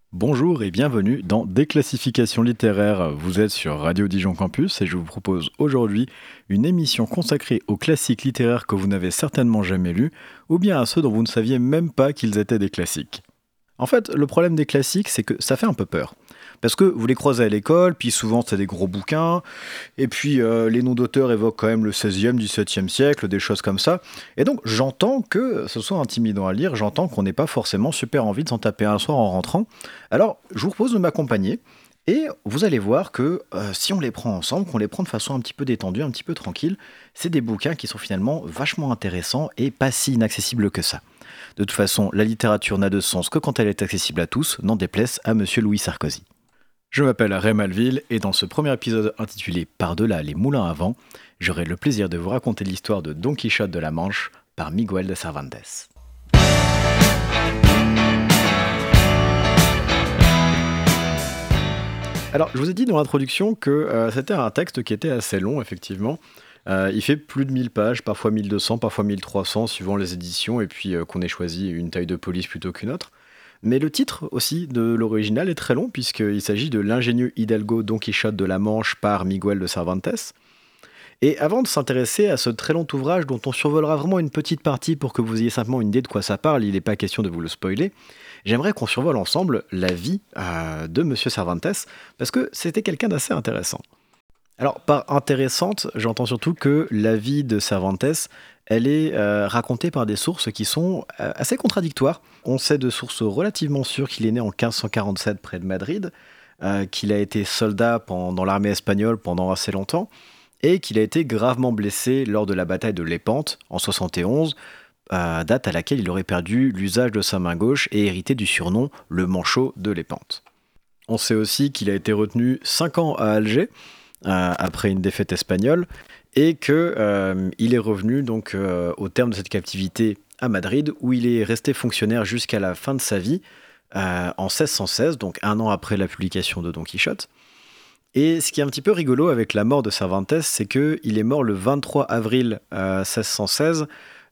Bonjour et bienvenue dans Déclassification littéraire. Vous êtes sur Radio Dijon Campus et je vous propose aujourd'hui une émission consacrée aux classiques littéraires que vous n'avez certainement jamais lus ou bien à ceux dont vous ne saviez même pas qu'ils étaient des classiques. En fait, le problème des classiques, c'est que ça fait un peu peur. Parce que vous les croisez à l'école, puis souvent c'est des gros bouquins, et puis les noms d'auteurs évoquent quand même le 16e, 17e siècle, des choses comme ça. Et donc j'entends que ce soit intimidant à lire, j'entends qu'on n'ait pas forcément super envie de s'en taper un soir en rentrant. Alors je vous propose de m'accompagner, et vous allez voir que si on les prend ensemble, qu'on les prend de façon un petit peu détendue, un petit peu tranquille, c'est des bouquins qui sont finalement vachement intéressants et pas si inaccessibles que ça. De toute façon, la littérature n'a de sens que quand elle est accessible à tous, n'en déplaise à Monsieur Louis Sarkozy. Je m'appelle Ray Malville et dans ce premier épisode intitulé Par-delà les moulins à vent, j'aurai le plaisir de vous raconter l'histoire de Don Quichotte de la Manche par Miguel de Cervantes. Alors, je vous ai dit dans l'introduction que c'était un texte qui était assez long, effectivement. Il fait plus de 1000 pages, parfois 1200, parfois 1300, suivant les éditions, et puis qu'on ait choisi une taille de police plutôt qu'une autre. Mais le titre aussi de l'original est très long, puisqu'il s'agit de l'ingénieux Hidalgo Don Quichotte de la Manche par Miguel de Cervantes. Et avant de s'intéresser à ce très long ouvrage dont on survolera vraiment une petite partie pour que vous ayez simplement une idée de quoi ça parle, il n'est pas question de vous le spoiler, j'aimerais qu'on survole ensemble la vie de Monsieur Cervantes, parce que c'était quelqu'un d'assez intéressant. Alors, par intéressante, j'entends surtout que la vie de Cervantes, elle est racontée par des sources qui sont assez contradictoires. On sait de sources relativement sûres qu'il est né en 1547 près de Madrid, qu'il a été soldat dans l'armée espagnole pendant assez longtemps, et qu'il a été gravement blessé lors de la bataille de Lépante en 71, date à laquelle il aurait perdu l'usage de sa main gauche et hérité du surnom le manchot de Lépante. On sait aussi qu'il a été retenu 5 ans à Alger, après une défaite espagnole, et qu'il est revenu donc au terme de cette captivité à Madrid, où il est resté fonctionnaire jusqu'à la fin de sa vie, en 1616, donc un an après la publication de Don Quichotte. Et ce qui est un petit peu rigolo avec la mort de Cervantes, c'est qu'il est mort le 23 avril 1616,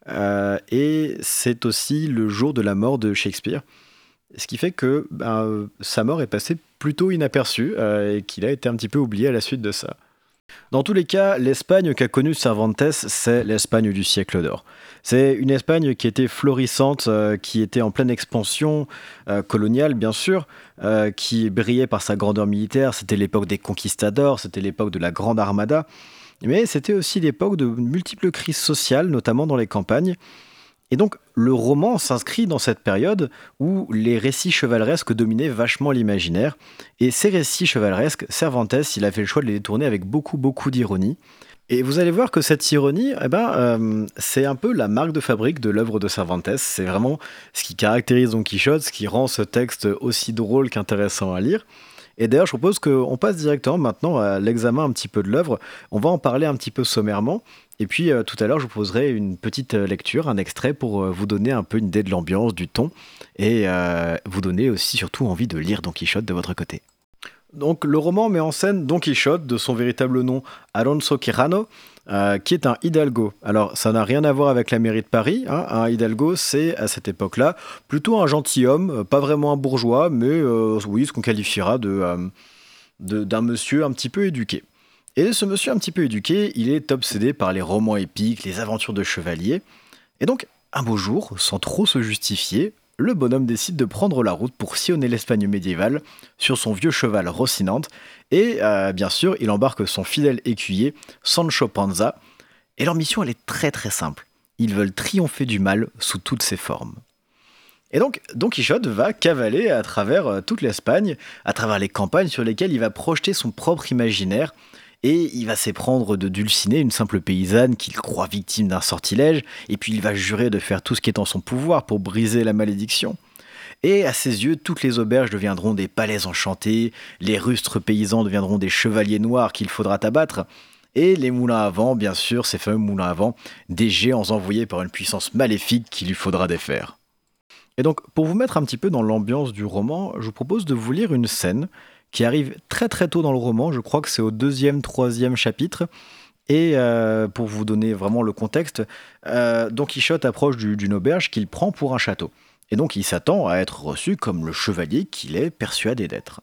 et c'est aussi le jour de la mort de Shakespeare. Ce qui fait que sa mort est passée plutôt inaperçue et qu'il a été un petit peu oublié à la suite de ça. Dans tous les cas, l'Espagne qu'a connue Cervantes, c'est l'Espagne du siècle d'or. C'est une Espagne qui était florissante, qui était en pleine expansion coloniale, bien sûr, qui brillait par sa grandeur militaire. C'était l'époque des conquistadors, c'était l'époque de la Grande Armada. Mais c'était aussi l'époque de multiples crises sociales, notamment dans les campagnes. Et donc, le roman s'inscrit dans cette période où les récits chevaleresques dominaient vachement l'imaginaire. Et ces récits chevaleresques, Cervantes, il a fait le choix de les tourner avec beaucoup, beaucoup d'ironie. Et vous allez voir que cette ironie, c'est un peu la marque de fabrique de l'œuvre de Cervantes. C'est vraiment ce qui caractérise Don Quichotte, ce qui rend ce texte aussi drôle qu'intéressant à lire. Et d'ailleurs, je propose qu'on passe directement maintenant à l'examen un petit peu de l'œuvre. On va en parler un petit peu sommairement. Et puis tout à l'heure, je vous proposerai une petite lecture, un extrait pour vous donner un peu une idée de l'ambiance, du ton, et vous donner aussi surtout envie de lire Don Quichotte de votre côté. Donc le roman met en scène Don Quichotte, de son véritable nom Alonso Quijano, qui est un hidalgo. Alors ça n'a rien à voir avec la mairie de Paris, hein. Un hidalgo c'est à cette époque-là plutôt un gentilhomme, pas vraiment un bourgeois, mais oui, ce qu'on qualifiera d'un monsieur un petit peu éduqué. Et ce monsieur un petit peu éduqué, il est obsédé par les romans épiques, les aventures de chevaliers. Et donc, un beau jour, sans trop se justifier, le bonhomme décide de prendre la route pour sillonner l'Espagne médiévale sur son vieux cheval Rocinante. Et bien sûr, il embarque son fidèle écuyer, Sancho Panza. Et leur mission, elle est très très simple. Ils veulent triompher du mal sous toutes ses formes. Et donc, Don Quichotte va cavaler à travers toute l'Espagne, à travers les campagnes sur lesquelles il va projeter son propre imaginaire. Et il va s'éprendre de Dulcinée, une simple paysanne qu'il croit victime d'un sortilège, et puis il va jurer de faire tout ce qui est en son pouvoir pour briser la malédiction. Et à ses yeux, toutes les auberges deviendront des palais enchantés, les rustres paysans deviendront des chevaliers noirs qu'il faudra abattre, et les moulins à vent, bien sûr, ces fameux moulins à vent, des géants envoyés par une puissance maléfique qu'il lui faudra défaire. Et donc, pour vous mettre un petit peu dans l'ambiance du roman, je vous propose de vous lire une scène qui arrive très très tôt dans le roman, je crois que c'est au 2e, 3e chapitre, et pour vous donner vraiment le contexte, Don Quichotte approche d'une auberge qu'il prend pour un château. et donc il s'attend à être reçu comme le chevalier qu'il est persuadé d'être.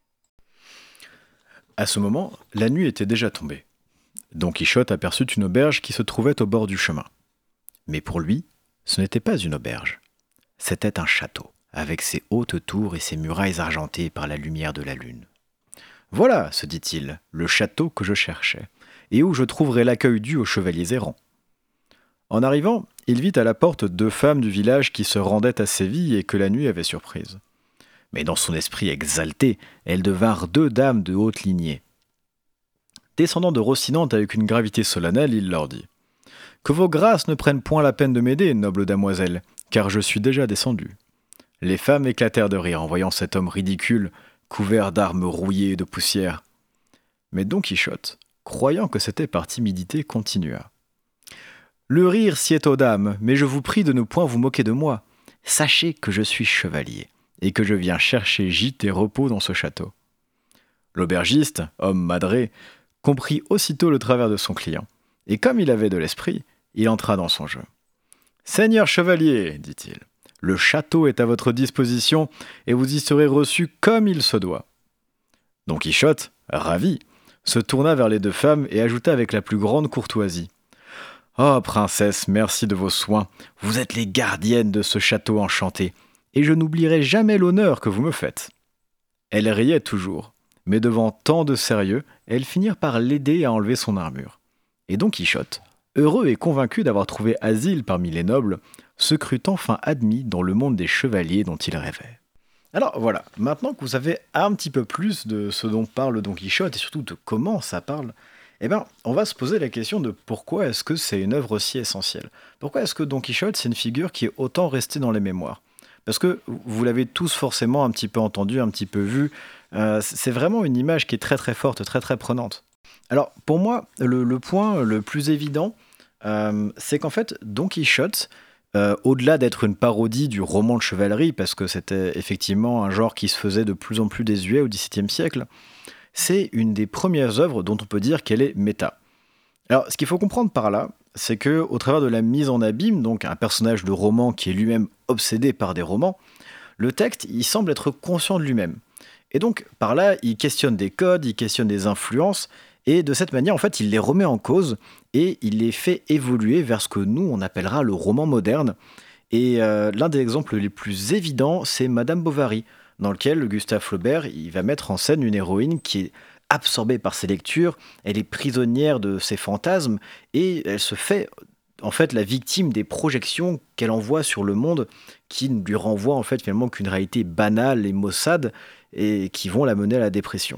À ce moment, la nuit était déjà tombée. Don Quichotte aperçut une auberge qui se trouvait au bord du chemin. Mais pour lui, ce n'était pas une auberge. C'était un château, avec ses hautes tours et ses murailles argentées par la lumière de la lune. Voilà, se dit-il, le château que je cherchais, et où je trouverai l'accueil dû aux chevaliers errants. En arrivant, il vit à la porte 2 femmes du village qui se rendaient à Séville et que la nuit avait surprises. Mais dans son esprit exalté, elles devinrent 2 dames de haute lignée. Descendant de Rocinante avec une gravité solennelle, il leur dit « Que vos grâces ne prennent point la peine de m'aider, noble damoiselle, car je suis déjà descendu. » Les femmes éclatèrent de rire en voyant cet homme ridicule, couvert d'armes rouillées et de poussière. Mais Don Quichotte, croyant que c'était par timidité, continua. « Le rire sied aux dames, mais je vous prie de ne point vous moquer de moi. Sachez que je suis chevalier, et que je viens chercher gîte et repos dans ce château. » L'aubergiste, homme madré, comprit aussitôt le travers de son client, et comme il avait de l'esprit, il entra dans son jeu. « Seigneur chevalier, dit-il, le château est à votre disposition, et vous y serez reçu comme il se doit. » Don Quichotte, ravi, se tourna vers les 2 femmes et ajouta avec la plus grande courtoisie. « Oh, princesse, merci de vos soins, vous êtes les gardiennes de ce château enchanté, et je n'oublierai jamais l'honneur que vous me faites. » Elles riaient toujours, mais devant tant de sérieux, elles finirent par l'aider à enlever son armure. Et Don Quichotte, heureux et convaincu d'avoir trouvé asile parmi les nobles, se crut enfin admis dans le monde des chevaliers dont il rêvait. Alors voilà, maintenant que vous savez un petit peu plus de ce dont parle Don Quichotte et surtout de comment ça parle, on va se poser la question de pourquoi est-ce que c'est une œuvre si essentielle. Pourquoi est-ce que Don Quichotte, c'est une figure qui est autant restée dans les mémoires ? Parce que vous l'avez tous forcément un petit peu entendu, un petit peu vu, c'est vraiment une image qui est très très forte, très très prenante. Alors pour moi, le point le plus évident, c'est qu'en fait, Don Quichotte, au-delà d'être une parodie du roman de chevalerie, parce que c'était effectivement un genre qui se faisait de plus en plus désuet au XVIIe siècle, c'est une des premières œuvres dont on peut dire qu'elle est méta. Alors, ce qu'il faut comprendre par là, c'est que au travers de la mise en abîme, donc un personnage de roman qui est lui-même obsédé par des romans, le texte, il semble être conscient de lui-même. Et donc, par là, il questionne des codes, il questionne des influences, et de cette manière, en fait, il les remet en cause, et il les fait évoluer vers ce que nous, on appellera le roman moderne. Et l'un des exemples les plus évidents, c'est Madame Bovary, dans lequel Gustave Flaubert, il va mettre en scène une héroïne qui est absorbée par ses lectures, elle est prisonnière de ses fantasmes, et elle se fait en fait la victime des projections qu'elle envoie sur le monde, qui ne lui renvoient en fait finalement qu'une réalité banale et maussade, et qui vont la mener à la dépression.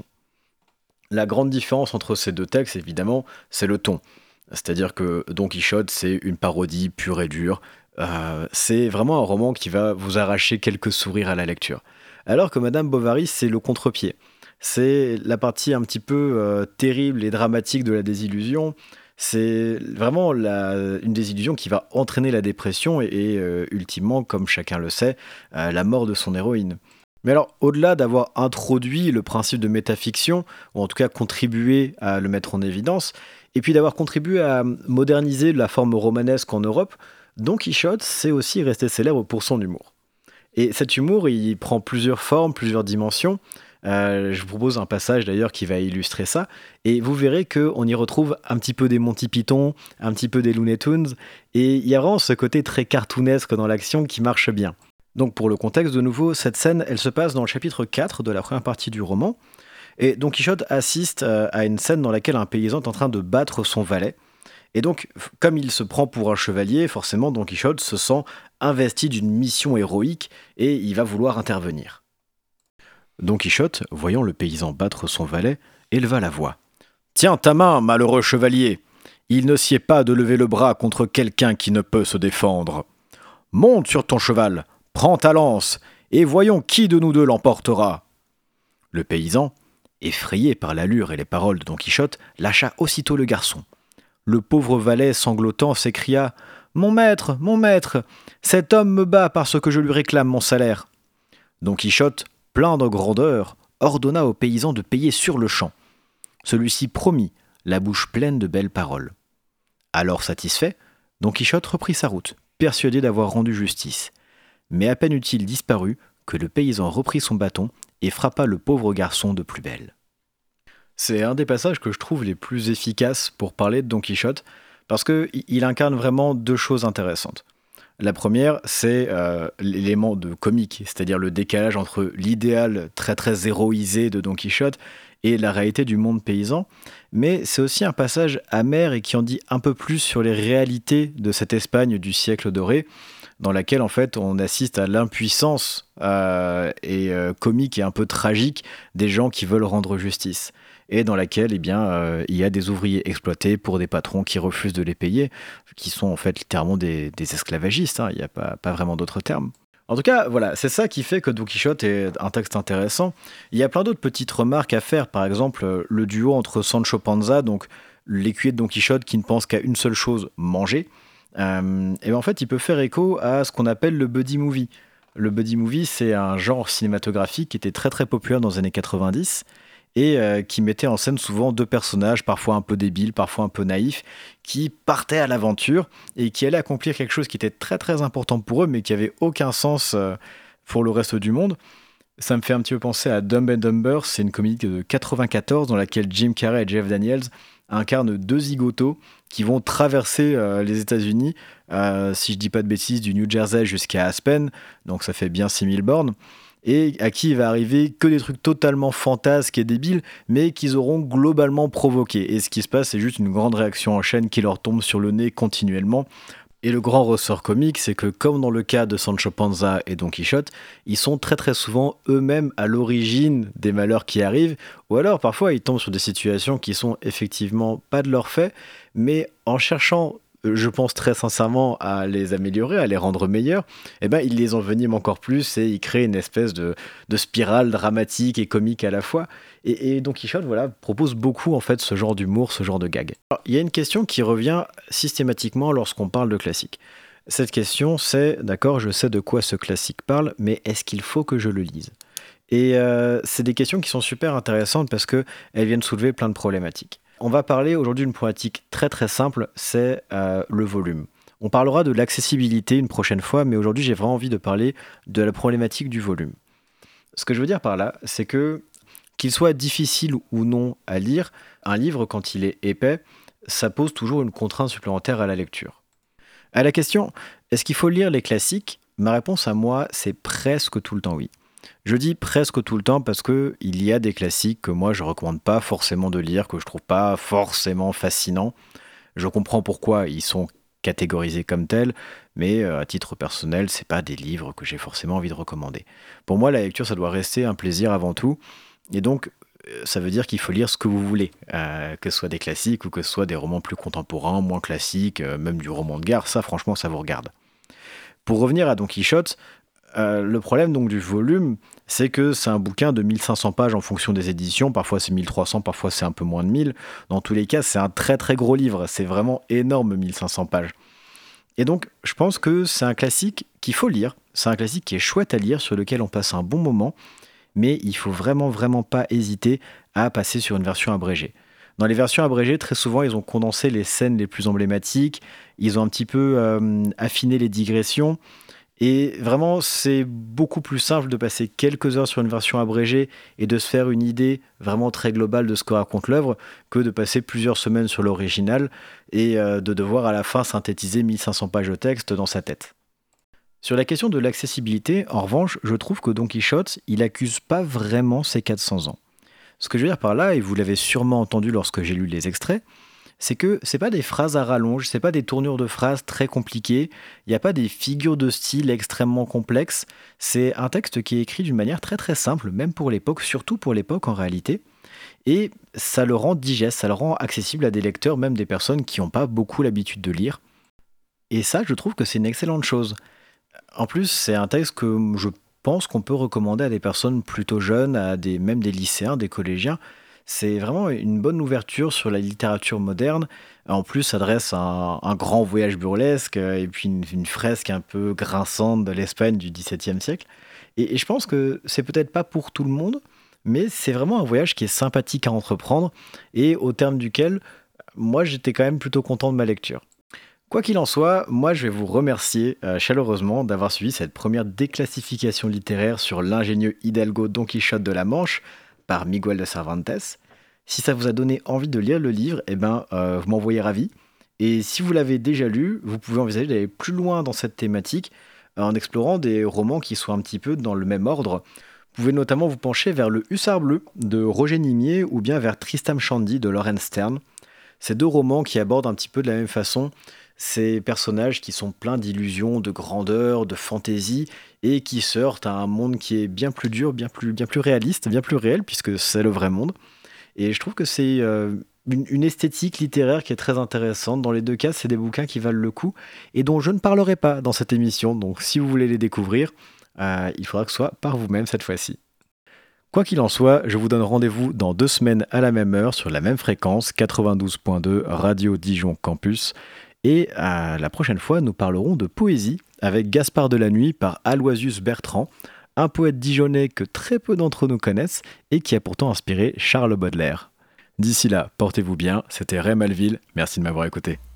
La grande différence entre ces 2 textes, évidemment, c'est le ton. C'est-à-dire que Don Quichotte, c'est une parodie pure et dure. C'est vraiment un roman qui va vous arracher quelques sourires à la lecture. Alors que Madame Bovary, c'est le contre-pied. C'est la partie un petit peu terrible et dramatique de la désillusion. C'est vraiment une désillusion qui va entraîner la dépression et ultimement, comme chacun le sait, la mort de son héroïne. Mais alors, au-delà d'avoir introduit le principe de métafiction, ou en tout cas contribué à le mettre en évidence, et puis d'avoir contribué à moderniser la forme romanesque en Europe, Don Quichotte, c'est aussi resté célèbre pour son humour. Et cet humour, il prend plusieurs formes, plusieurs dimensions. Je vous propose un passage d'ailleurs qui va illustrer ça, et vous verrez qu'on y retrouve un petit peu des Monty Python, un petit peu des Looney Tunes, et il y a vraiment ce côté très cartoonesque dans l'action qui marche bien. Donc pour le contexte, de nouveau, cette scène, elle se passe dans le chapitre 4 de la première partie du roman, et Don Quichotte assiste à une scène dans laquelle un paysan est en train de battre son valet, et donc, comme il se prend pour un chevalier, forcément Don Quichotte se sent investi d'une mission héroïque, et il va vouloir intervenir. Don Quichotte, voyant le paysan battre son valet, éleva la voix. « Tiens ta main, malheureux chevalier! Il ne sied pas de lever le bras contre quelqu'un qui ne peut se défendre. Monte sur ton cheval, prends ta lance, et voyons qui de nous 2 l'emportera. » Le paysan, effrayé par l'allure et les paroles de Don Quichotte, lâcha aussitôt le garçon. Le pauvre valet, sanglotant, s'écria « Mon maître, cet homme me bat parce que je lui réclame mon salaire. » Don Quichotte, plein de grandeur, ordonna au paysan de payer sur le champ. Celui-ci promit, la bouche pleine de belles paroles. Alors satisfait, Don Quichotte reprit sa route, persuadé d'avoir rendu justice. Mais à peine eut-il disparu que le paysan reprit son bâton et frappa le pauvre garçon de plus belle. C'est un des passages que je trouve les plus efficaces pour parler de Don Quichotte, parce qu'il incarne vraiment deux choses intéressantes. La première, c'est l'élément de comique, c'est-à-dire le décalage entre l'idéal très très héroïsé de Don Quichotte et la réalité du monde paysan. Mais c'est aussi un passage amer et qui en dit un peu plus sur les réalités de cette Espagne du siècle doré, dans laquelle en fait on assiste à l'impuissance comique et un peu tragique des gens qui veulent rendre justice. Et dans laquelle il y a des ouvriers exploités pour des patrons qui refusent de les payer, qui sont en fait littéralement des esclavagistes, hein, il n'y a pas vraiment d'autres termes. En tout cas, voilà, c'est ça qui fait que Don Quichotte est un texte intéressant. Il y a plein d'autres petites remarques à faire, par exemple le duo entre Sancho Panza, donc l'écuyer de Don Quichotte qui ne pense qu'à une seule chose, manger, et en fait il peut faire écho à ce qu'on appelle le buddy movie. Le buddy movie, c'est un genre cinématographique qui était très très populaire dans les années 90, et qui mettait en scène souvent deux personnages, parfois un peu débiles, parfois un peu naïfs, qui partaient à l'aventure et qui allaient accomplir quelque chose qui était très très important pour eux, mais qui avait aucun sens pour le reste du monde. Ça me fait un petit peu penser à Dumb and Dumber, c'est une comédie de 94 dans laquelle Jim Carrey et Jeff Daniels incarnent deux zigotos qui vont traverser les États-Unis, si je dis pas de bêtises, du New Jersey jusqu'à Aspen, donc ça fait bien 6000 bornes, et à qui il va arriver que des trucs totalement fantasques et débiles, mais qu'ils auront globalement provoqués. Et ce qui se passe, c'est juste une grande réaction en chaîne qui leur tombe sur le nez continuellement. Et le grand ressort comique, c'est que comme dans le cas de Sancho Panza et Don Quichotte, ils sont très très souvent eux-mêmes à l'origine des malheurs qui arrivent, ou alors parfois ils tombent sur des situations qui sont effectivement pas de leur fait, mais en cherchant, je pense très sincèrement, à les améliorer, à les rendre meilleurs, eh ben ils les enveniment encore plus et ils créent une espèce de spirale dramatique et comique à la fois. Et Don Quichotte, voilà, propose beaucoup en fait ce genre d'humour, ce genre de gag. Alors, il y a une question qui revient systématiquement lorsqu'on parle de classique. Cette question, c'est, d'accord, je sais de quoi ce classique parle, mais est-ce qu'il faut que je le lise? Et c'est des questions qui sont super intéressantes parce qu'elles viennent soulever plein de problématiques. On va parler aujourd'hui d'une problématique très très simple, c'est le volume. On parlera de l'accessibilité une prochaine fois, mais aujourd'hui j'ai vraiment envie de parler de la problématique du volume. Ce que je veux dire par là, c'est que qu'il soit difficile ou non à lire, un livre quand il est épais, ça pose toujours une contrainte supplémentaire à la lecture. À la question, est-ce qu'il faut lire les classiques? Ma réponse à moi, c'est presque tout le temps oui. Je dis presque tout le temps parce que il y a des classiques que moi je recommande pas forcément de lire, que je trouve pas forcément fascinants. Je comprends pourquoi ils sont catégorisés comme tels, mais à titre personnel, c'est pas des livres que j'ai forcément envie de recommander. Pour moi, la lecture, ça doit rester un plaisir avant tout, et donc ça veut dire qu'il faut lire ce que vous voulez, que ce soit des classiques ou que ce soit des romans plus contemporains, moins classiques, même du roman de gare, ça franchement ça vous regarde. Pour revenir à Don Quichotte, le problème donc du volume, c'est que c'est un bouquin de 1500 pages en fonction des éditions, parfois c'est 1300, parfois c'est un peu moins de 1000. Dans tous les cas, c'est un très très gros livre, c'est vraiment énorme 1500 pages. Et donc, je pense que c'est un classique qu'il faut lire, c'est un classique qui est chouette à lire, sur lequel on passe un bon moment, mais il faut vraiment vraiment pas hésiter à passer sur une version abrégée. Dans les versions abrégées, très souvent, ils ont condensé les scènes les plus emblématiques, ils ont un petit peu affiné les digressions, et vraiment, c'est beaucoup plus simple de passer quelques heures sur une version abrégée et de se faire une idée vraiment très globale de ce que raconte l'œuvre que de passer plusieurs semaines sur l'original et de devoir à la fin synthétiser 1500 pages de texte dans sa tête. Sur la question de l'accessibilité, en revanche, je trouve que Don Quichotte, il accuse pas vraiment ses 400 ans. Ce que je veux dire par là, et vous l'avez sûrement entendu lorsque j'ai lu les extraits, c'est que c'est pas des phrases à rallonge, c'est pas des tournures de phrases très compliquées, il n'y a pas des figures de style extrêmement complexes, c'est un texte qui est écrit d'une manière très très simple, même pour l'époque, surtout pour l'époque en réalité, et ça le rend digeste, ça le rend accessible à des lecteurs, même des personnes qui n'ont pas beaucoup l'habitude de lire, et ça je trouve que c'est une excellente chose. En plus, c'est un texte que je pense qu'on peut recommander à des personnes plutôt jeunes, même des lycéens, des collégiens. C'est vraiment une bonne ouverture sur la littérature moderne. En plus, ça dresse un grand voyage burlesque et puis une fresque un peu grinçante de l'Espagne du XVIIe siècle. Et je pense que c'est peut-être pas pour tout le monde, mais c'est vraiment un voyage qui est sympathique à entreprendre et au terme duquel, moi, j'étais quand même plutôt content de ma lecture. Quoi qu'il en soit, moi je vais vous remercier chaleureusement d'avoir suivi cette première déclassification littéraire sur l'ingénieux Hidalgo Don Quichotte de la Manche par Miguel de Cervantes. Si ça vous a donné envie de lire le livre, vous m'envoyez ravi. Et si vous l'avez déjà lu, vous pouvez envisager d'aller plus loin dans cette thématique en explorant des romans qui soient un petit peu dans le même ordre. Vous pouvez notamment vous pencher vers Le Hussard bleu de Roger Nimier ou bien vers Tristram Shandy de Laurence Sterne. Ces deux romans qui abordent un petit peu de la même façon ces personnages qui sont pleins d'illusions, de grandeur, de fantaisie et qui se heurtent à un monde qui est bien plus dur, bien plus réaliste, bien plus réel puisque c'est le vrai monde. Et je trouve que c'est une esthétique littéraire qui est très intéressante. Dans les deux cas, c'est des bouquins qui valent le coup et dont je ne parlerai pas dans cette émission. Donc si vous voulez les découvrir, il faudra que ce soit par vous-même cette fois-ci. Quoi qu'il en soit, je vous donne rendez-vous dans 2 semaines à la même heure sur la même fréquence, 92.2 Radio Dijon Campus. Et la prochaine fois, nous parlerons de poésie avec Gaspard de la Nuit par Aloysius Bertrand, un poète dijonnais que très peu d'entre nous connaissent et qui a pourtant inspiré Charles Baudelaire. D'ici là, portez-vous bien, c'était Ray Malville, merci de m'avoir écouté.